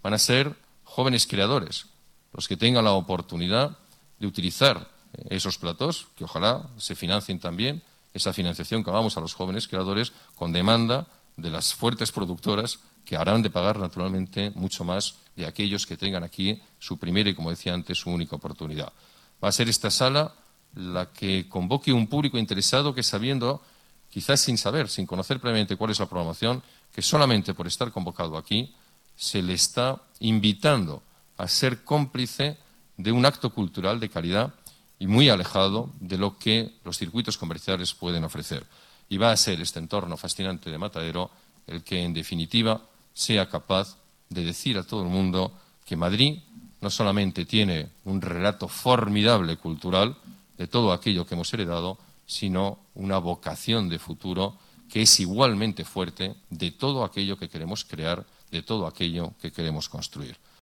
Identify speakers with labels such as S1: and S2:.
S1: van a ser jóvenes creadores, los que tengan la oportunidad de utilizar esos platós, que ojalá se financien también, esa financiación que hagamos a los jóvenes creadores con demanda de las fuertes productoras que habrán de pagar naturalmente mucho más de aquellos que tengan aquí su primera y, como decía antes, su única oportunidad. Va a ser esta sala la que convoque un público interesado que, sabiendo, quizás sin saber, sin conocer previamente cuál es la programación, que solamente por estar convocado aquí se le está invitando a ser cómplice de un acto cultural de calidad y muy alejado de lo que los circuitos comerciales pueden ofrecer. Y va a ser este entorno fascinante de Matadero el que, en definitiva, sea capaz de decir a todo el mundo que Madrid no solamente tiene un relato formidable cultural de todo aquello que hemos heredado, sino una vocación de futuro que es igualmente fuerte de todo aquello que queremos crear, de todo aquello que queremos construir.